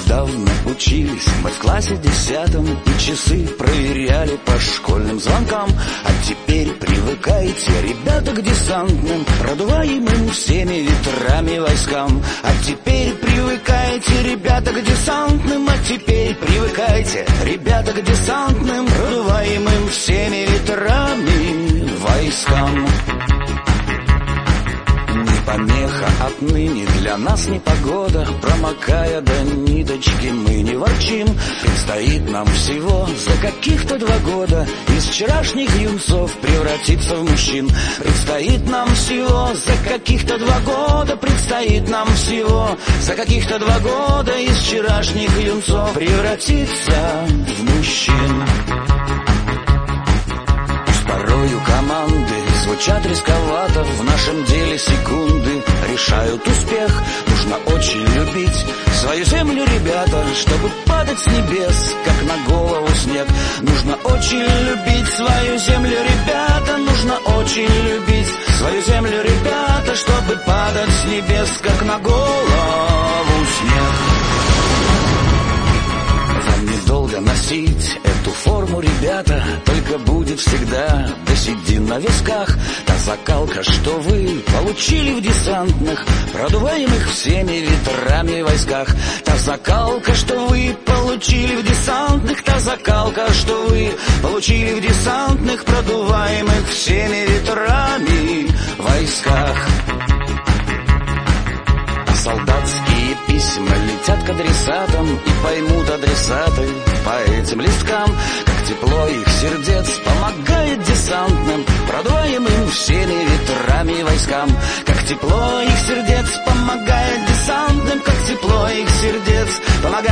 Недавно учились мы в классе 10, и часы проверяли по школьным звонкам. А теперь привыкайте, ребята, к десантным, продуваемым всеми ветрами войскам. А теперь привыкайте, ребята, к десантным. А теперь привыкайте, ребята, к десантным, продуваемым всеми ветрами войскам. Помеха отныне для нас непогода, промокая до ниточки мы не ворчим. Предстоит нам всего за каких-то 2 года из вчерашних юнцов превратиться в мужчин. Предстоит нам всего за каких-то 2 года, предстоит нам всего за каких-то 2 года из вчерашних юнцов превратиться в мужчин. Порою команды звучат рисковато, в нашем деле секунды решают успех. Нужно очень любить свою землю, ребята, чтобы падать с небес, как на голову снег. Нужно очень любить свою землю, ребята, нужно очень любить свою землю, ребята, чтобы падать с небес, как на голову снег. Вам недолго носить эту форму, ребята, только будет всегда до седин на висках та закалка, что вы получили в десантных, продуваемых всеми ветрами войсках. Та закалка, что вы получили в десантных, та закалка, что вы получили в десантных, продуваемых всеми ветрами войсках. Солдатские письма летят к адресатам, и поймут адресаты по этим листкам, как тепло их сердец помогает десантным, продуваемым всеми ветрами войскам. Как тепло их сердец помогает десантным, как тепло их сердец помогает